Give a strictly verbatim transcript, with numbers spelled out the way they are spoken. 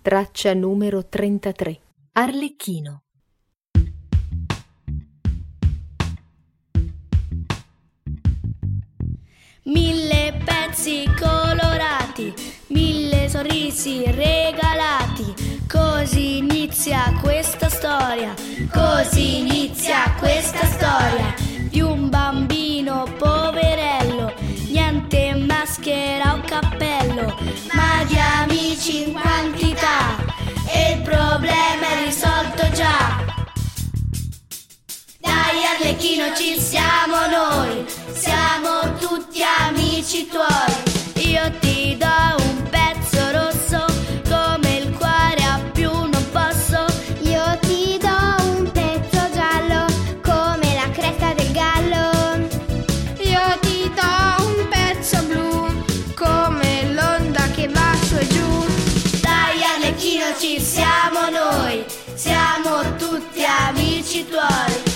Traccia numero trentatré. Arlecchino. Mille pezzi colorati, mille sorrisi regalati, così inizia questa storia, così inizia questa storia di un bambino poverello, niente maschera o cappello, ma di amici in quantità, e il problema è risolto già. Dai Arlecchino, ci siamo noi, siamo tutti amici tuoi. Io ti do un pezzo rosso, come il cuore a più non posso. Io ti do un pezzo giallo, come la cresta del gallo. Io ti do un pezzo blu, come l'onda che va su e giù. Dai Arlecchino, ci siamo noi, siamo tutti amici tuoi.